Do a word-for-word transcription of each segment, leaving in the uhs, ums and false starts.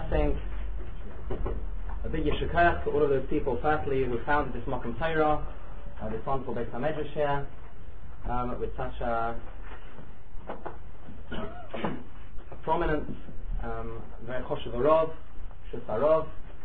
discussing a big yeshikach to all of those people, firstly, who founded this Mokum Torah, uh, this wonderful Beis HaMedrash here, um, with such a, a prominent, um, very choshev Rav, Shus HaRav,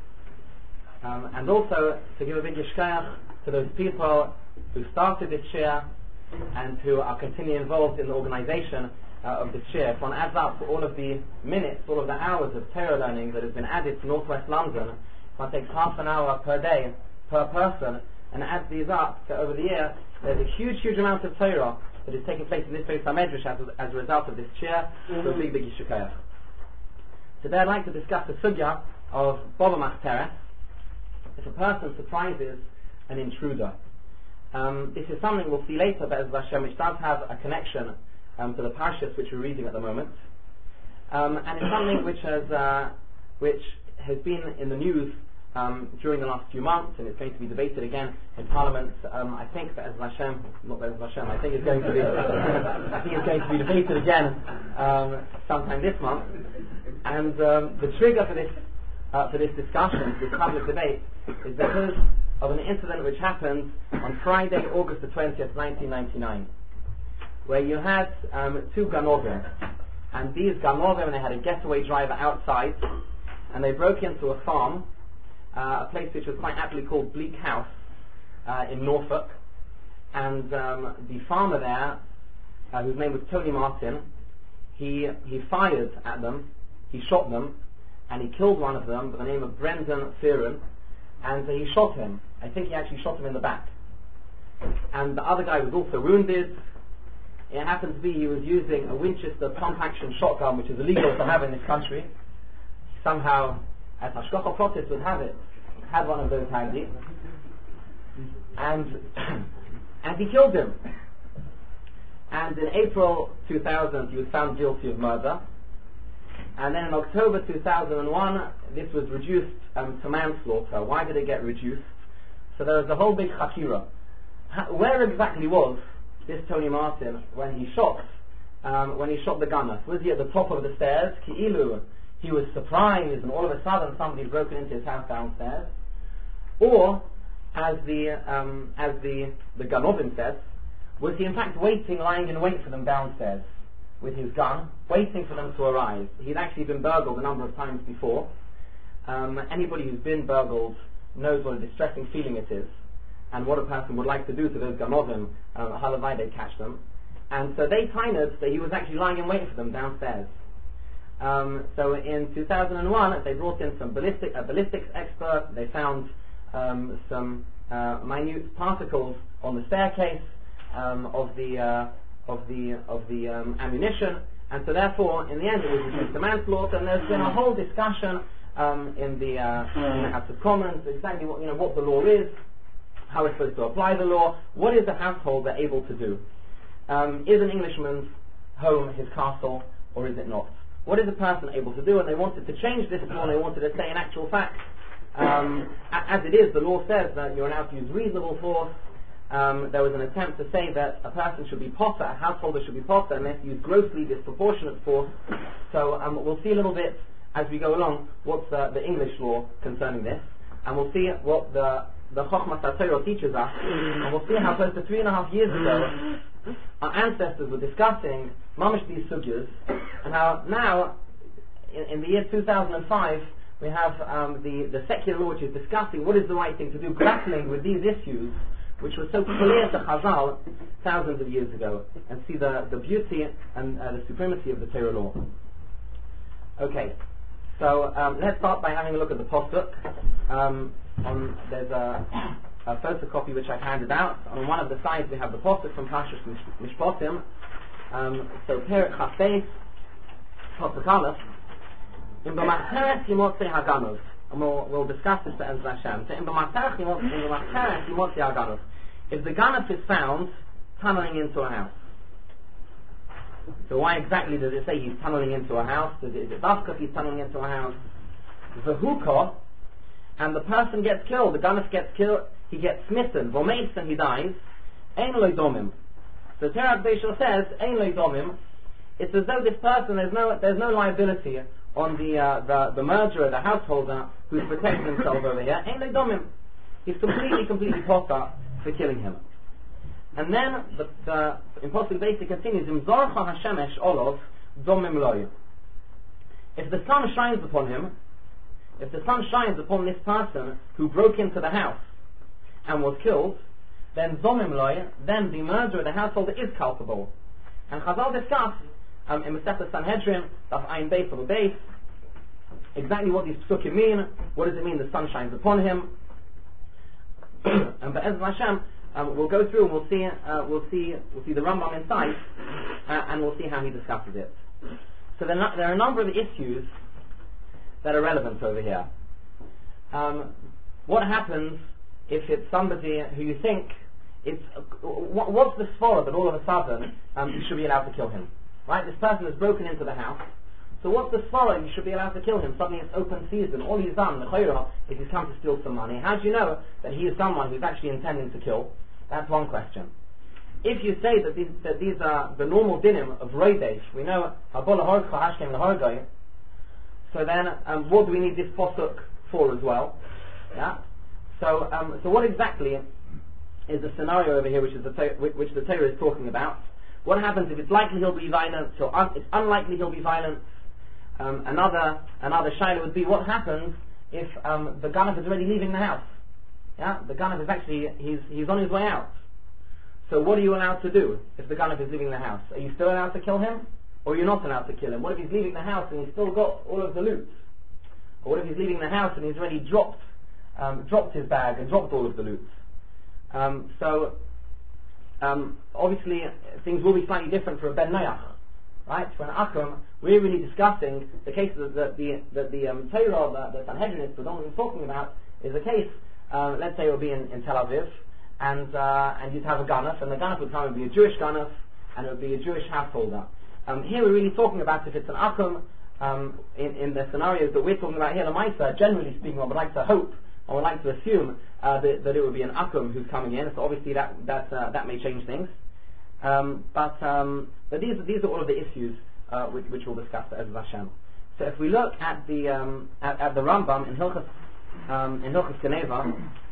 um, and also to give a big yeshikach to those people who started this shir and who are continually involved in the organization uh, of this shir. If one adds up all of the minutes, all of the hours of Torah learning that has been added to Northwest London, if one takes half an hour per day per person and adds these up to over the year, there's a huge, huge amount of Torah that is taking place in this Beis HaMedrash as, as a result of this shir. Mm-hmm. So a big, big yeshikayach. Today I'd like to discuss the sugya of Bava Machteres, if a person surprises an intruder. Um, this is something we'll see later, but as Hashem, which does have a connection um, to the parashas which we're reading at the moment, um, and it's something which has uh, which has been in the news um, during the last few months, and it's going to be debated again in Parliament. Um, I think that as Hashem, not that as Hashem, I think it's going to be, I think it's going to be debated again um, sometime this month. And um, the trigger for this uh, for this discussion, this public debate, is because of an incident which happened on Friday, August the twentieth, nineteen ninety-nine, where you had um, two ganovim, and these ganovim, they had a getaway driver outside, and they broke into a farm, uh, a place which was quite aptly called Bleak House uh, in Norfolk, and um, the farmer there, uh, whose name was Tony Martin, he he fired at them, he shot them, and he killed one of them by the name of Brendan Fearon. And uh, he shot him. I think he actually shot him in the back. And the other guy was also wounded. It happened to be he was using a Winchester pump-action shotgun, which is illegal to have in this country. Somehow, as Hashgacha Pratis would have it, had one of those handy. And, and he killed him. And in April two thousand, he was found guilty of murder. And then in October two thousand one, this was reduced um, to manslaughter. Why did it get reduced? So there was a whole big chakira. Ha- where exactly was this Tony Martin when he shot um, when he shot the gunner? Was he at the top of the stairs? Ki'ilu, he was surprised and all of a sudden somebody had broken into his house downstairs? Or, as the um, as the the Ganovim says, was he in fact waiting, lying in wait for them downstairs with his gun, waiting for them to arrive? He'd actually been burgled a number of times before. Um, anybody who's been burgled knows what a distressing feeling it is, and what a person would like to do to those ganovim, uh, halavai they catch them. And so they tainud that he was actually lying in wait for them downstairs. Um, so in two thousand one, they brought in some ballistic, a ballistics expert. They found um, some uh, minute particles on the staircase um, of the uh, of the of the um, ammunition, and so therefore in the end it was reduced to manslaughter. And there's been a whole discussion um, in the uh, in the House of Commons exactly what you know what the law is, how we're supposed to apply the law, what is the householder able to do? Um, is an Englishman's home his castle, or is it not? What is a person able to do? And they wanted to change this law, and they wanted to say in actual fact, um, as it is, the law says that you're allowed to use reasonable force. Um, there was an attempt to say that a person should be potter, a householder should be potter, unless you use grossly disproportionate force. So um, we'll see a little bit as we go along what's uh, the English law concerning this, and we'll see what the the Chochmas HaTorah teaches us, and we'll see how close to three and a half years ago our ancestors were discussing mamish these sugyas, and how now in, in the year two thousand five we have um, the the secular law which is discussing what is the right thing to do, grappling with these issues which was so clear to Chazal thousands of years ago, and see the, the beauty and uh, the supremacy of the Torah law. Okay, so um, let's start by having a look at the postuk. Um, on, there's a, a photocopy which I've handed out. On one of the sides we have the postuk from Parshas Mishpatim. Um, so Perek Chafei, postuk Aleph, in B'Machteres Yimotzei Haganov. And we'll, we'll discuss this as Hashem. So in B'Machteres Yimotzei Haganov, if the ganaf is found tunneling into a house. So why exactly does it say he's tunneling into a house? Is it, is it dafka if he's tunneling into a house? V'huko, and the person gets killed, the ganaf gets killed, he gets smitten, v'meis, and he dies, ein lo domim. So Terat Beisha says, ein lo domim, it's as though this person, there's no, there's no liability on the, uh, the the murderer, the householder, who's protecting himself over here, ain't they domim. He's completely, completely potter for killing him. And then the, the Impossible Basic continues, Im Zorcha Hashemesh Olov Domim Loy. If the sun shines upon him, if the sun shines upon this person who broke into the house and was killed, then Domim Loy, then the murderer, the householder, is culpable. And Chazal discuss um, in Masechta Sanhedrin, Daf Ayin Beis of a base, exactly what these psukim mean. What does it mean the sun shines upon him? And Be'ez Hashem, um, we'll go through and we'll see, uh, we'll see, we'll see the Rambam inside, uh, and we'll see how he discusses it. So there are, there are a number of issues that are relevant over here. Um, what happens if it's somebody who you think it's uh, what, what's the svara that all of a sudden um, you should be allowed to kill him? Right? This person has broken into the house. So what's the svara you should be allowed to kill him? Suddenly it's open season. All he's done, the chayra, is he's come to steal some money. How do you know that he is someone who's actually intending to kill? That's one question. If you say that these, that these are the normal dinim of roidesh, we know habola horcha hashkem lahorgay. So then, um, what do we need this posuk for as well? Yeah. So, um, so what exactly is the scenario over here, which is the to- which, which the Torah is talking about? What happens if it's likely he'll be violent? So un- it's unlikely he'll be violent. Um, another another shaila would be what happens if um, the ganav is already leaving the house. Yeah, the ganav is actually he's he's on his way out. So what are you allowed to do if the ganav is leaving the house? Are you still allowed to kill him, or are you not allowed to kill him? What if he's leaving the house and he's still got all of the loot? Or what if he's leaving the house and he's already dropped um, dropped his bag and dropped all of the loot? Um, so um, obviously things will be slightly different for a ben noach, right? For an akum, we're really discussing the case that the the, the, the um, Torah that the Sanhedrin is predominantly talking about is a case. Uh, let's say it will be in, in Tel Aviv, and uh, and you'd have a ganaf, and the ganaf would come and be a Jewish ganaf, and it would be a Jewish householder. Um, here we're really talking about if it's an akum, um, in, in the scenarios that we're talking about here, the Maisa, generally speaking, I would like to hope, I would like to assume uh, that, that it would be an akum who's coming in, so obviously that that, uh, that may change things. Um, but um, but these, these are all of the issues uh, which, which we'll discuss as Hashem. So if we look at the um, at, at the Rambam in Hilchas um, in Hilchas Geneva,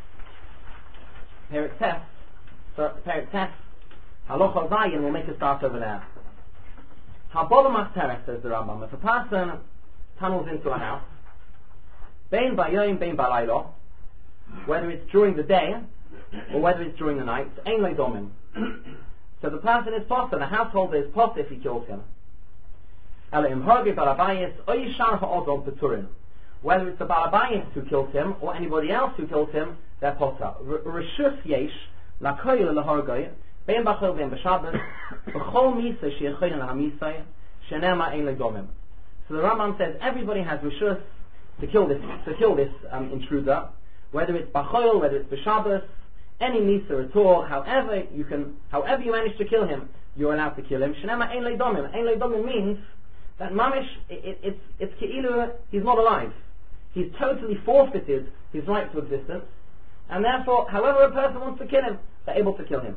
Perik Tes, so Perik Tes, Halacha Zayin, we'll make a start over there. Habolamach Teres, says the Rambam, if a person tunnels into a house, Bein Bayoim, Bein Balaylo, whether it's during the day or whether it's during the night, Ein Leidomim. So the person is potter, the householder is potter if he kills him. Whether it's the Balabayis who kills him or anybody else who kills him, they're potter. Reshus yesh lakoyel lahorgoy bein bachol bein b'shabbos b'chol misa sheyechoyin lahamisay shenema ein ledomim. So the Rambam says everybody has reshus to kill this to kill this um, intruder, whether it's bachol, whether it's b'shabbos, any misa at all. However you can, however you manage to kill him, you're allowed to kill him. Shenema ein ledomim. Ein ledomim means that mamish, it, it, it's it's keilu, he's not alive. He's totally forfeited his right to existence, and therefore, however a person wants to kill him, they're able to kill him.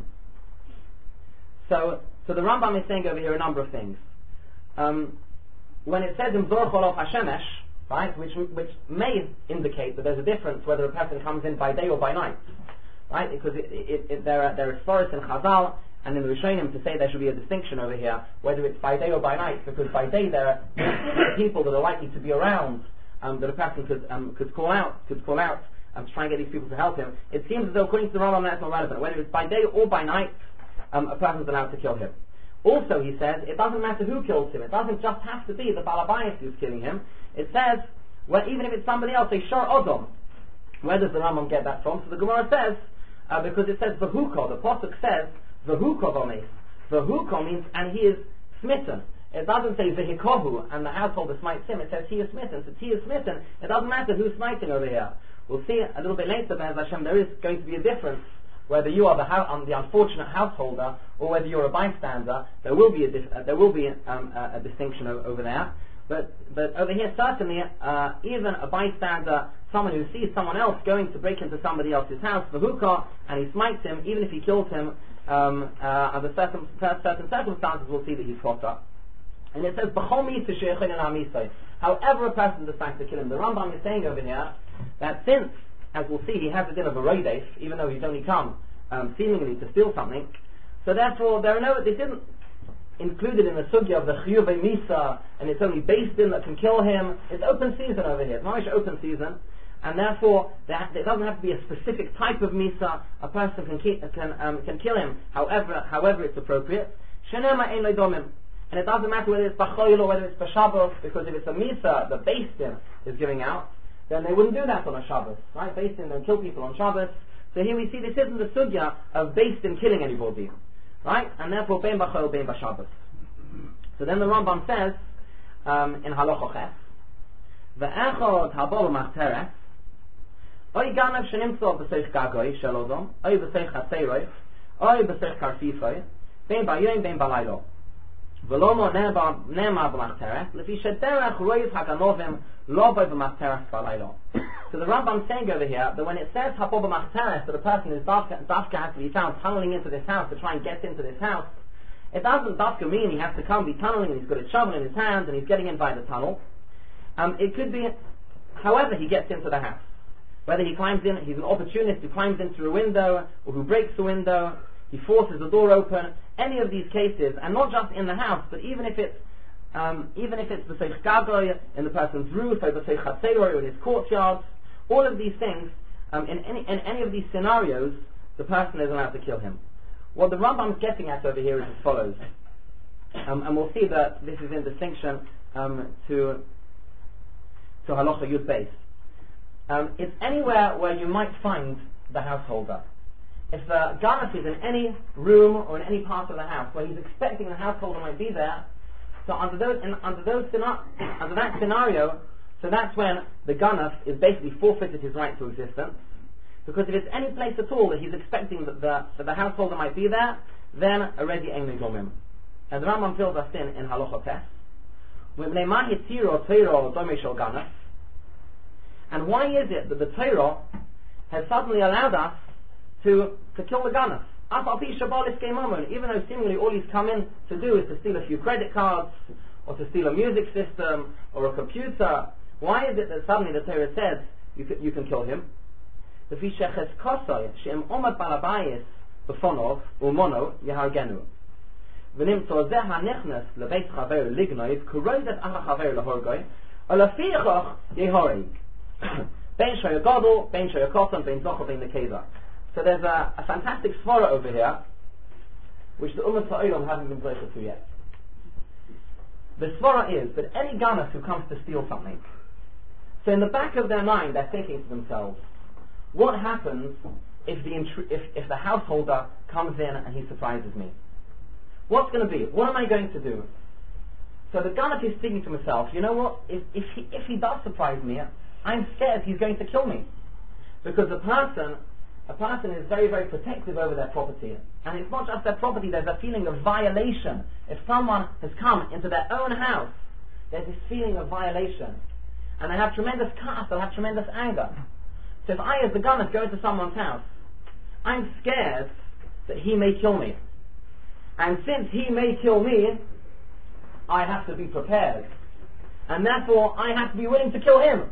So, so the Rambam is saying over here a number of things. Um, when it says in Zorch Olav Hashemesh, right, which which may indicate that there's a difference whether a person comes in by day or by night, right? Because it, it, it, there are there is forest in Chazal and in the Rishonim to say there should be a distinction over here whether it's by day or by night, because by day there are, there are people that are likely to be around. Um, that a person could um, could call out, could call out um, to try and get these people to help him. It seems as though, according to the Rambam, that's not relevant. Whether it's by day or by night, um, a person's allowed to kill him. Also, he says, it doesn't matter who kills him. It doesn't just have to be the Balabayas who's killing him. It says, well, even if it's somebody else, a Shor Odom. Where does the Rambam get that from? So the Gemara says, uh, because it says V'huko, the Pasuk says, V'huko v'meis. V'huko means, and he is smitten. It doesn't say vehikohu and the householder smites him. It says he is smitten. So he is smitten. It doesn't matter who's smiting over here. We'll see a little bit later, Be'ez Hashem, there is going to be a difference whether you are the, ho- um, the unfortunate householder or whether you're a bystander. There will be a dif- uh, there will be um, a, a distinction o- over there. But but over here certainly uh, even a bystander, someone who sees someone else going to break into somebody else's house, the hookah, and he smites him, even if he kills him um, uh, under certain, certain circumstances, we'll see that he's caught up. And it says, However a person decides to kill him. The Rambam is saying over here that since, as we'll see, he has a din of a roidef, even though he's only come um, seemingly to steal something, so therefore there are no, this isn't included in the sugya of the chiyuv misa, and it's only based in that can kill him. It's open season over here. It's not much open season, and therefore there, there doesn't have to be a specific type of misa. A person can ki- can um, can kill him however however it's appropriate. Shenema ein leidomim, and it doesn't matter whether it's b'choil or whether it's b'Shabbos, because if it's a misa the beis din is giving out, then they wouldn't do that on a Shabbos, right? Beis din don't kill people on Shabbos. So here we see this isn't the sugya of beis din killing anybody, right? And therefore bein b'choil bein b'Shabbos. So then the Rambam says um, in Halacha Ches, ve'echod habol machteres oy ganav shenimtzo b'seich gagoy shel odom oy b'seich haseiroi oy b'seich karfifoi bein b'yoyim bein b'laylo v'lomo nema b'machteres lefi shederach roiz haganovim lo boy b'machteres b'laylo. So the Rambam is saying over here that when it says habol b'machteres, that a person is dafka, dafka has to be found tunneling into this house to try and get into this house, it doesn't dafka mean he has to come be tunneling and he's got a shovel in his hand and he's getting in by the tunnel. Um, it could be however he gets into the house. Whether he climbs in, he's an opportunist who climbs in through a window, or who breaks the window, he forces the door open, any of these cases, and not just in the house, but even if it's um, even if it's b'seich gagoy in the person's roof, or b'seich chatzeroi, or in his courtyard, all of these things, um, in any in any of these scenarios, the person is allowed to kill him. What the Rambam is getting at over here is as follows, um, and we'll see that this is in distinction um, to to Halacha Yud Beis. Um, it's anywhere where you might find the householder. If the ganaf is in any room or in any part of the house where he's expecting the householder might be there, so under those in, under those under that scenario, so that's when the ganaf is basically forfeited his right to existence. Because if it's any place at all that he's expecting that the, that the householder might be there, then already ein legomim. And the Rambam fills us in in Halacha Tes. And why is it that the Torah has suddenly allowed us to to kill the ganaf? Even though seemingly all he's come in to do is to steal a few credit cards, or to steal a music system, or a computer, why is it that suddenly the Torah says you can, you can kill him? Because so there's a, a fantastic svara over here, which the Ummah Sa'olam haven't been placed to yet. The svara is that any ganaf who comes to steal something, so in the back of their mind they're thinking to themselves, what happens if the intru- if, if the householder comes in and he surprises me? What's going to be? What am I going to do? So the ganaf is thinking to himself, you know what, if, if, he, if he does surprise me, I'm scared he's going to kill me. Because a person, a person is very, very protective over their property. And it's not just their property, there's a feeling of violation. If someone has come into their own house, there's this feeling of violation. And they have tremendous kas, they have tremendous anger. So if I as the ganaf go into someone's house, I'm scared that he may kill me. And since he may kill me, I have to be prepared. And therefore I have to be willing to kill him.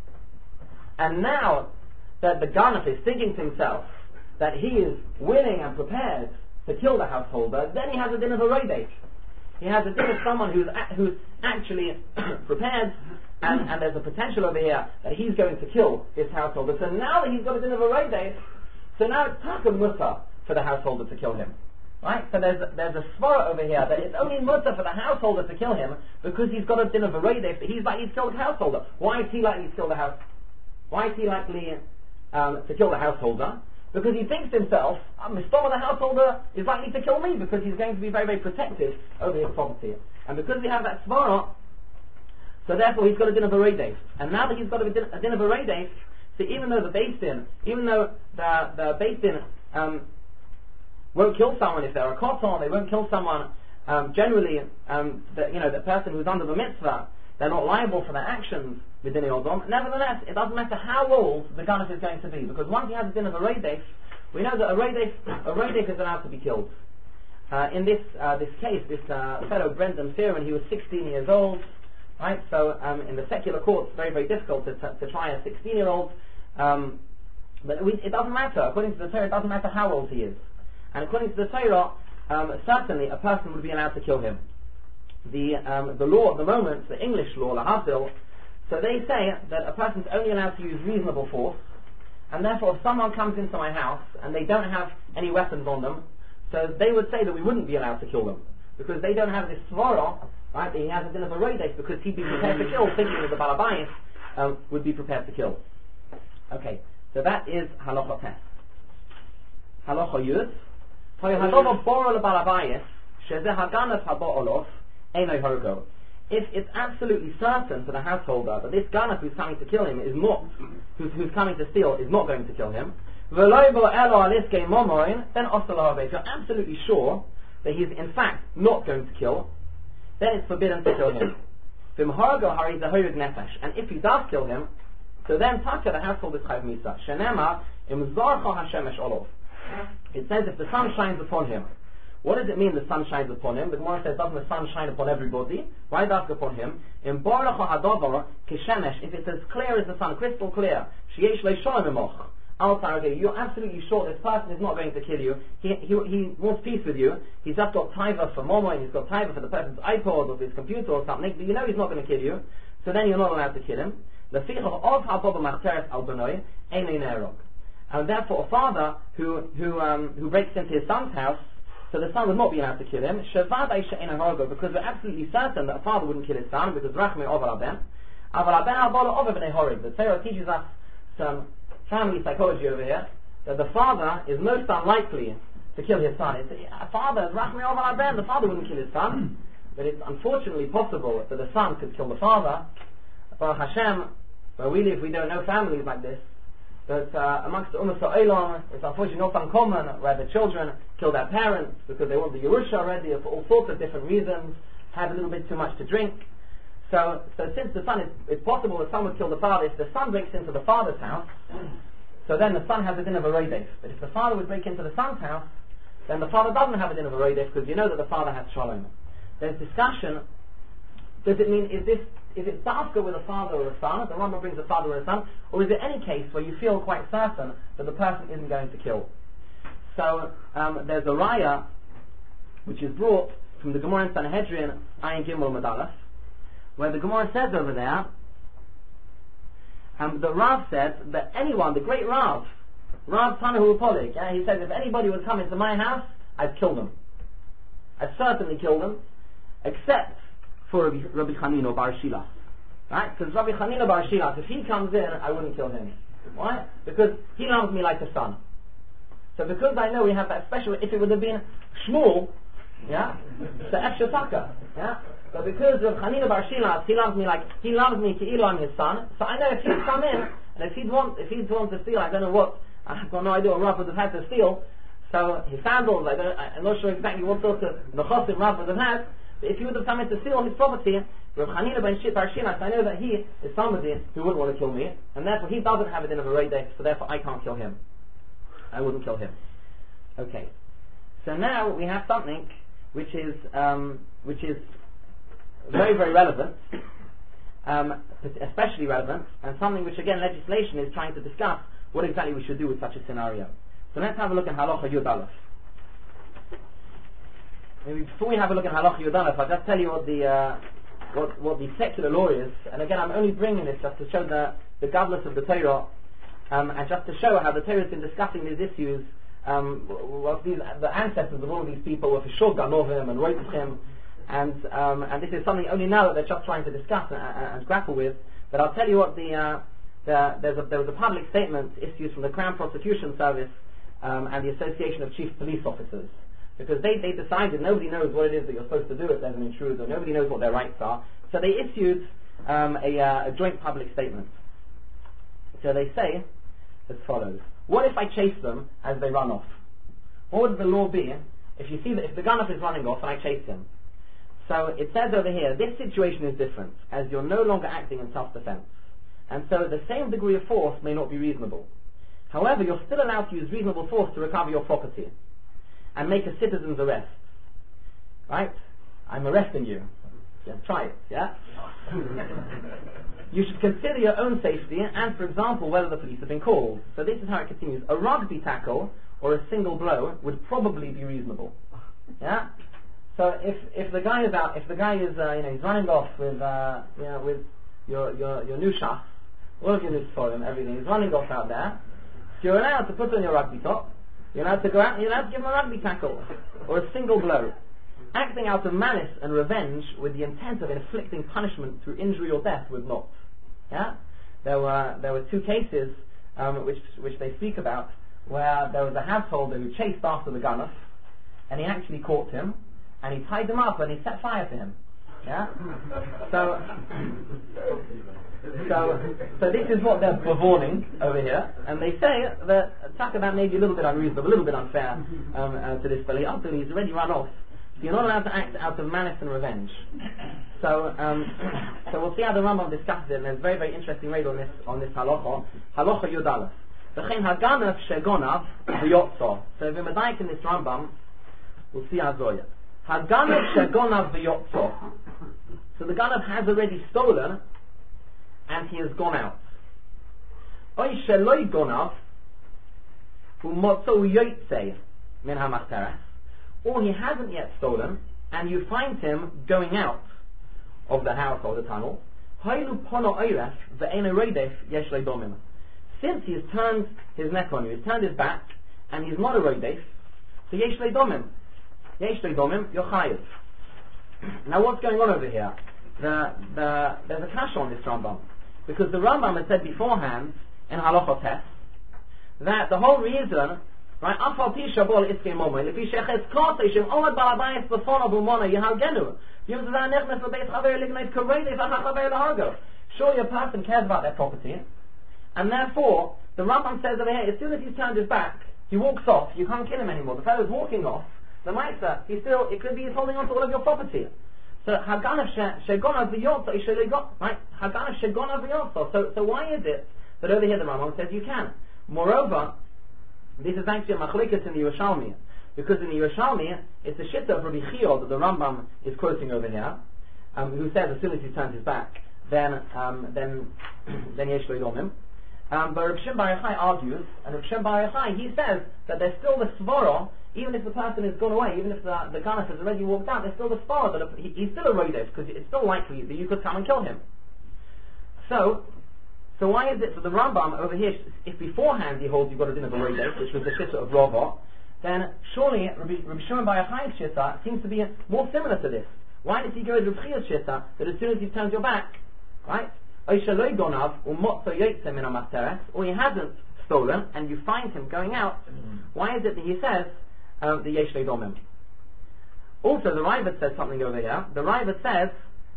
And now that the ganaf is thinking to himself that he is willing and prepared to kill the householder, then he has a din of a roidek. He has a din of someone who's a, who's actually prepared, and, and there's a potential over here that he's going to kill this householder. So now that he's got a din of a roidek, so now it's taka mutter for the householder to kill him. Right? So there's a, there's a svara over here that it's only mutter for the householder to kill him because he's got a din of a roidek, but he's likely to kill the householder. Why is he likely to kill the house? Why is he likely um, to kill the householder? Because he thinks to himself, oh, Mister the householder is likely to kill me because he's going to be very, very protective over his property. And because we have that svara, so therefore he's got a din of a roidek. And now that he's got a din, a din of a roidek, so even though the beis din, even though the, the beis din um, won't kill someone if they're a koton, they won't kill someone um, generally, um, the, you know, the person who's under the mitzvah, they're not liable for their actions within the Odom. Nevertheless, it doesn't matter how old the ganaf is going to be, because once he has a din of a roidek, we know that a roidek, a roidek is allowed to be killed. Uh, in this uh, this case, this uh, fellow Brendan Fear, when he was sixteen years old, Right? So um, in the secular courts, it's very, very difficult to, to, to try a sixteen-year-old. Um, but we, it doesn't matter. According to the Torah, it doesn't matter how old he is. And according to the Torah, um, certainly a person would be allowed to kill him. The um, the law at the moment, the English law, Lahavdil, so they say that a person's only allowed to use reasonable force, and therefore if someone comes into my house and they don't have any weapons on them, so they would say that we wouldn't be allowed to kill them, because they don't have this svara, right, that he has a din of a roidesh, because he'd be prepared to kill, thinking that the Balabayis um, would be prepared to kill. Okay, so that is halacha test. Halacha yud. If it's absolutely certain to the householder that this ganaf who's coming to kill him is not, who's, who's coming to steal is not going to kill him, then if you're absolutely sure that he's in fact not going to kill, then it's forbidden to kill him. And if he does kill him, so then taka the household is chayv misa. Shenema imzarcha hashemesh olav. It says if the sun shines upon him. What does it mean the sun shines upon him? The Gemara says, doesn't the sun shine upon everybody? Why does it upon him? In Baracha Hadavar Kishemesh, if it's as clear as the sun, crystal clear, Sheyesh Le Shalom Emoch. Okay, you're absolutely sure this person is not going to kill you. He he, he wants peace with you. He's just got taiva for momo, and he's got taiva for the person's iPod or his computer or something, but you know he's not going to kill you. So then you're not allowed to kill him. The fichach of Hababa Machteres Al Benoi Einei Nerog. And therefore a father who who um, who breaks into his son's house, so the son would not be allowed to kill him, because we're absolutely certain that a father wouldn't kill his son, because Rachmei Ovar Aben. Avar Aben Abala Ovar B'nei Horig. The Torah teaches us some family psychology over here, that the father is most unlikely to kill his son. It's, a father is Rachmei Ovar Aben, the father wouldn't kill his son, but it's unfortunately possible that the son could kill the father. Baruch Hashem, where we live, we don't know families like this. But uh, amongst the Ummah Ha'olam, it's unfortunately not uncommon where the children kill their parents because they want the Yerusha already, or for all sorts of different reasons, have a little bit too much to drink. So, so since the son, is, it's possible that son would kill the father. If the son breaks into the father's house, so then the son has a din of a roidesh. But if the father would break into the son's house, then the father doesn't have a din of a roidesh, because you know that the father has shalom. There's discussion. Does it mean, is this Is it dafka with a father or a son? The Rambam brings a father or a son, or is it any case where you feel quite certain that the person isn't going to kill? So um, there's a raya which is brought from the Gemara in Sanhedrin, Ayin Gimel Medalef, where the Gemara says over there, um, the Rav says that anyone, the great Rav, Rav Tanahu Polik, yeah, he says if anybody would come into my house, I'd kill them. I'd certainly kill them, except for Rabbi, Rabbi Chanina Bar Shila. Right? Because Rabbi Chanina Bar Shila, if he comes in, I wouldn't kill him. Why? Because he loves me like a son. So because I know we have that special, if it would have been Shmuel, yeah, so Efshe Taka, yeah, but because of Chanina Bar Shila, he loves me like, he loves me Ki'ilu, I'm his son, so I know if he'd come in, and if he'd want, if he'd want to steal, I don't know what, I've got no idea what Rav would have had to steal, so his sandals, I don't, I'm not sure exactly what sort of nechosim Rav would have had. If he would have come in to steal his property, Rav Chanina ben Bar Shila, I know that he is somebody who wouldn't want to kill me, and therefore he doesn't have it in a roidesh, so therefore I can't kill him. I wouldn't kill him. Okay. So now we have something which is um, which is very, very relevant, um, especially relevant, and something which again legislation is trying to discuss what exactly we should do with such a scenario. So let's have a look at Halacha Yud Aleph. Maybe before we have a look at Halacha Yud Aleph, I'll just tell you what the uh, what what the secular law is. And again, I'm only bringing this just to show the the godless of the Torah, um, and just to show how the Torah has been discussing these issues. Um, what these the ancestors of all of these people were for sure Ganovim and Roitzim, and um, and this is something only now that they're just trying to discuss and, and, and grapple with. But I'll tell you what the, uh, the there's a, there was a public statement issued from the Crown Prosecution Service um, and the Association of Chief Police Officers. Because they, they decided nobody knows what it is that you're supposed to do if there's an intruder, nobody knows what their rights are. So they issued um, a, uh, a joint public statement. So they say as follows: what if I chase them as they run off? What would the law be if you see that if the gunner is running off and I chase him? So it says over here, this situation is different, as you're no longer acting in self-defense. And so the same degree of force may not be reasonable. However, you're still allowed to use reasonable force to recover your property and make a citizen's arrest. Right? I'm arresting you. Yeah, try it, yeah? You should consider your own safety and, for example, whether the police have been called. So this is how it continues. A rugby tackle or a single blow would probably be reasonable. Yeah? So if if the guy is out, if the guy is, uh, you know, he's running off with, uh, you know, with your your your new shaf, all of your new him, everything, he's running off out there, so you're allowed to put on your rugby top, you're allowed to go out and you're allowed to give him a rugby tackle, or a single blow. Acting out of malice and revenge with the intent of inflicting punishment through injury or death would not. Yeah? There were there were two cases um, which which they speak about, where there was a householder who chased after the gunner, and he actually caught him, and he tied him up and he set fire to him. Yeah? So, so, so this is what they're bevorning over here, and they say that talk about maybe a little bit unreasonable, a little bit unfair um, uh, to this fellow. After he's already run off, so you're not allowed to act out of malice and revenge. So, um, so we'll see how the Rambam discusses it, and there's very, very interesting read on this on this halacha. Halacha Yudalef. V'chein haganav shegonav v'yotzor. So if we're medayik in this Rambam, we'll see how zoya. Haganav shegonav v'yotzor. So the ganav has already stolen, and he has gone out. Oy sheloi gonav u'motzo yotzei min hamachteres. Or he hasn't yet stolen, and you find him going out of the house or the tunnel. Haylu pono oyref ve'eno roidef yesh leidomim. Since he has turned his neck on you, he's turned his back, and he's not a roidef, so yesh leidomim. Yesh leidomim, you're chayiv. Now what's going on over here? The, the, there's a kasha on this Rambam. Because the Rambam has said beforehand, in Halacha Tes, that the whole reason, right, afal tisha bol iske momo, lefi sheches kote, shem omad balabayis b'fono b'umona yihalgenu, yom zazah nechnes l'beis chaver ligneit korede v'ach chaver l'hargo. Surely a person cares about their property, and therefore, the Rambam says over here, as soon as he's turned his back, he walks off, you can't kill him anymore. The fellow's walking off, the Maisa, he's still, it could be he's holding on to all of your property. So, Haganav shegonav v'yotzo, right? Haganav shegonav v'yotzo. So, so why is it that over here the Rambam says you can? Moreover, this is actually a machlekes in the Yerushalmi, because in the Yerushalmi, it's a shitta of Rabbi Chiyod that the Rambam is quoting over here, um, who says as soon as he turns his back, then, um, then, then yesh lo yomim. Um, but Rav Shem Bar Yochai argues, and Rav Shem Bar Yochai, he says that there's still the svara, even if the person has gone away, even if the, the ganef has already walked out, there's still the svara that he, he's still a roidev, because it's still likely that you could come and kill him. So, so why is it that the Rambam over here, if beforehand he holds you've got a din of a roidev, which was the shitta of Rava, then surely Rabbi, Rabbi Shimon Bar Yochai's shitta seems to be more similar to this. Why does he go with Rabbi Chiya's shitta, that as soon as you've turned your back, right? Or he hasn't stolen, and you find him going out. Mm-hmm. Why is it that he says uh, the yesh leidomim? Also, the Raavad says something over here. The Raavad says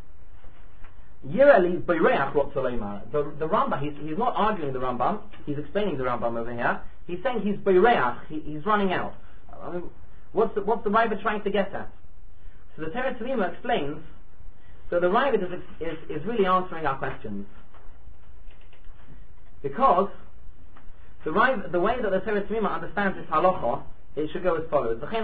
Yireli b'reach rotzolema. The the Rambam, he's, he's not arguing the Rambam. He's explaining the Rambam over here. He's saying he's b'reach. He, he's running out. I mean, what's the, what's the Raavad trying to get at? So the Teretz Tzimah explains. So the Raavad is, is, is really answering our questions. Because the, Raavad, the way that the Teretz Tzimah understands this halacha, it should go as follows. The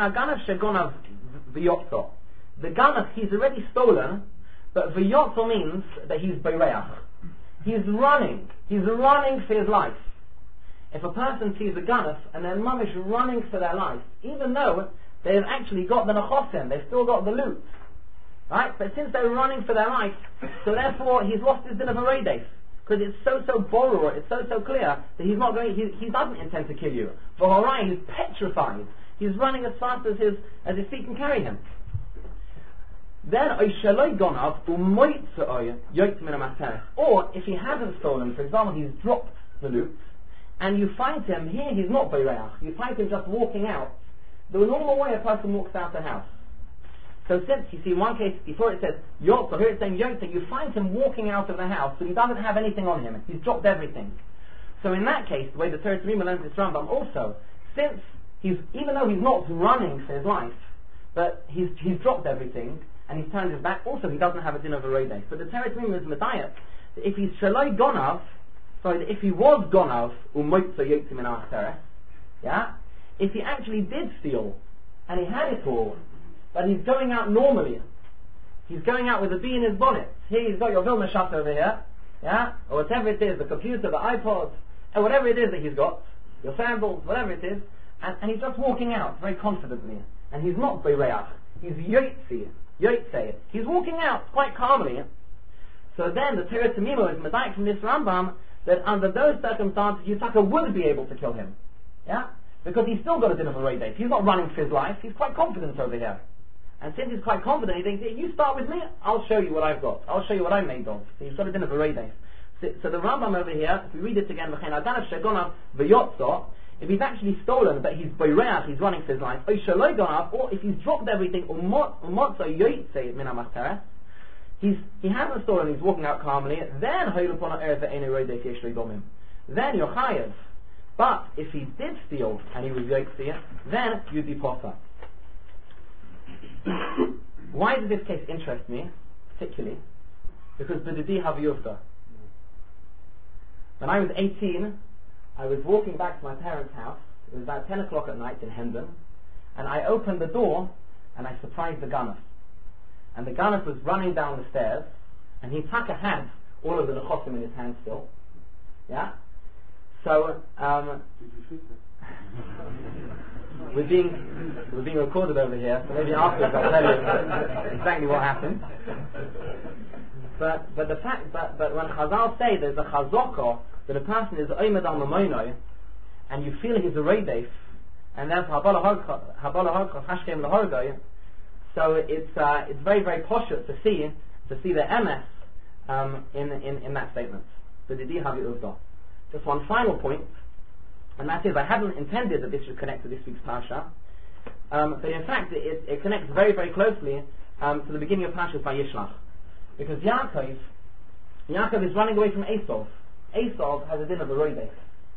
Ganav, he's already stolen, but V'yotzo means that he's Beireach. He's running. He's running for his life. If a person sees a Ganav and they're mamish running for their life, even though they've actually got the Nechosim, they've still got the loot, right? But since they're running for their life, so therefore he's lost his din of a Reidef. Because it's so so boror, it's so so clear that he's not going. He, he doesn't intend to kill you. For Horai, he's petrified. He's running as fast as his as his feet can carry him. Then Oishaloi Gonav umoitzoy yoyt min hamateres. Or if he hasn't stolen, for example, he's dropped the loot, and you find him here. He's not beireach. You find him just walking out the normal way a person walks out the house. So since, you see, in one case, before it says Yotza, here it's saying Yotza, you find him walking out of the house, but he doesn't have anything on him. He's dropped everything. So in that case, the way the Teretz Tzimah learns this Rambam also, since he's, even though he's not running for his life, but he's, he's dropped everything, and he's turned his back, also he doesn't have a din of a Reidef. But the Teretz Tzimah is Medayat, that if he's Shaloi Gonav, sorry, that if he was Gonav, Umoitza Yotza min hamateres, yeah, if he actually did steal, and he had it all, but he's going out normally, He's going out with a bee in his bonnet. Here he's got your Vilna shut over here, yeah, or whatever it is, the computer, the iPod, and whatever it is that he's got, your sandals, whatever it is, and, and he's just walking out very confidently. And he's not Bereach, he's Yotzi, Yotze. He's walking out quite calmly. So then the Torah Tamimo is medayek from this Rambam that under those circumstances Yitzhak would be able to kill him. Yeah? Because he's still got a din of a Reidef. He's not running for his life, he's quite confident over here. And since he's quite confident, he thinks, you start with me, I'll show you what I've got. I'll show you what I'm made of. So he's got a din of a Reidef. So, so the Rambam over here, if we read it again, if he's actually stolen, but he's Bereach, he's running for his life, or if he's dropped everything, he's, he hasn't stolen, he's walking out calmly, then then you're chayav. But if he did steal and he was Yotzi, then you'd be potter. Why does this case interest me, particularly? Because b'didi haviyuvda. When I was eighteen, I was walking back to my parents' house. It was about ten o'clock at night in Hendon, and I opened the door and I surprised the Ganef. And the Ganef was running down the stairs, and he taka had all of the nechosim in his hand still. Yeah. So um, we're being we're being recorded over here, so maybe afterwards I'll tell you exactly what happened. But but the fact but but when Chazal say there's a chazoko that a person is oimed al mamono, and you feel he's a reidef, and that's habala harka hashkem lahorgo. So it's uh, it's very very poshut to see to see the M S um, in in in that statement. The didi havi uvda. Just one final point, and that is I hadn't intended that this should connect to this week's parsha, um, but in fact it, it connects very very closely um, to the beginning of Parshas Vayishlach, because Yaakov Yaakov is running away from Esau. Esau has a din of a roidef.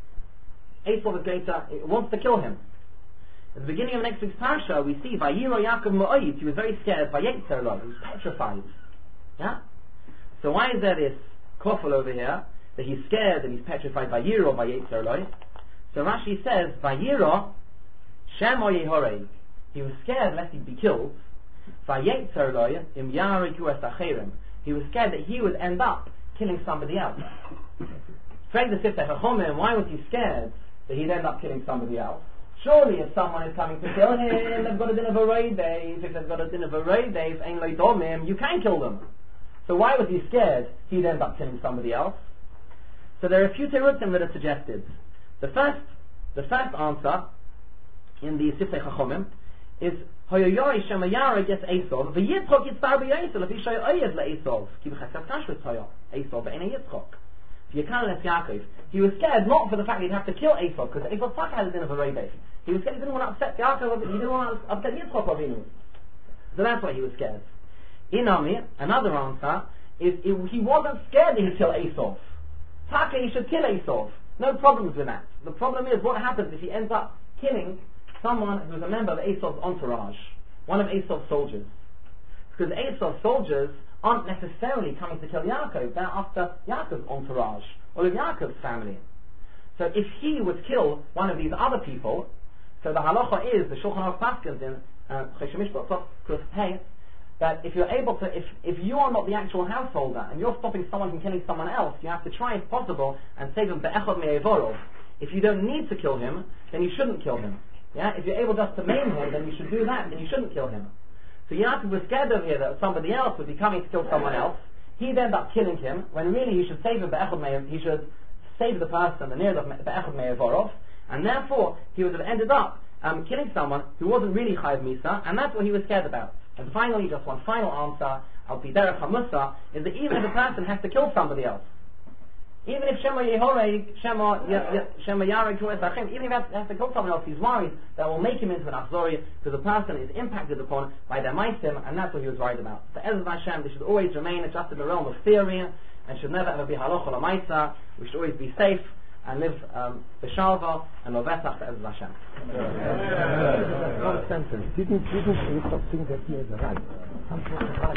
Esau is going to wants to kill him. At the beginning of next week's parsha, we see Vayiro Yaakov Mo'oyit. He was very scared. Vayetzer lo. He was petrified. Yeah. So why is there this kofel over here that he's scared and he's petrified? Vayiro Vayetzer lo. So Rashi says Vayiro Shemo Yehorei. He was scared lest he'd be killed. Vayetzer lo im Yariku es acherim. He was scared that he would end up killing somebody else. Why was he scared that he'd end up killing somebody else? Surely if someone is coming to kill him, they've got a din of a roidef. If they've got a din of a roidef, ain't lo domim, you can kill them. So why was he scared he'd end up killing somebody else? So there are a few terutzim that are suggested. The first, the first answer in the Sifrei Chachomim is Hoyoyoi Shemayara gets Esau. V'Yitzchok yitzar b'Yosef. If he show oyez le'Esau, ki b'chaskas kashvus hoyo Esau b'enei Yitzchok. V'Yekan les Yaakov. He was scared not for the fact he'd have to kill Esau, because Esau fuck had a din of a roidef. He was scared he didn't want to upset Yaakov. He didn't want to upset Yitzchok Avinu. So that's why he was scared. Inami, another answer is it, he wasn't scared that he'd kill Esau. Taka, he should kill Esau. No problems with that. The problem is what happens if he ends up killing someone who's a member of Esau's entourage, one of Esau's soldiers. Because Esau's soldiers aren't necessarily coming to kill Yaakov, they're after Yaakov's entourage, or of Yaakov's family. So if he would kill one of these other people, so the halacha is, the Shulchan Aruch paskins in Choshen Mishpat, that if you're able to, if, if you are not the actual householder, and you're stopping someone from killing someone else, you have to try if possible, and save him be'echad me'evorov. If you don't need to kill him, then you shouldn't kill him. Yeah, if you're able just to maim him, then you should do that, then you shouldn't kill him. So Yaakov was scared over here that somebody else would be coming to kill someone else. He'd end up killing him, when really he should save him be'echad me'evorov, he should save the person, the near of be'echad me'evorov, and therefore he would have ended up um, killing someone who wasn't really chayav misa, and that's what he was scared about. And finally, just one final answer, al pi derech hamusa, is that even if a person has to kill somebody else, even if Shema Yehorei, Shema Shema Yarek Tuesachim, even if he has to kill someone else, he's worried that will make him into an Achzori, because the person is impacted upon by their maisim, and that's what he was worried about. So Ezra Hashem, they should always remain just in the realm of theory, and should never ever be halacha l'maisa. We should always be safe and live um, b'shalva and lovesach for Ezra Hashem. One sentence. Didn't didn't Esau think that he has a right?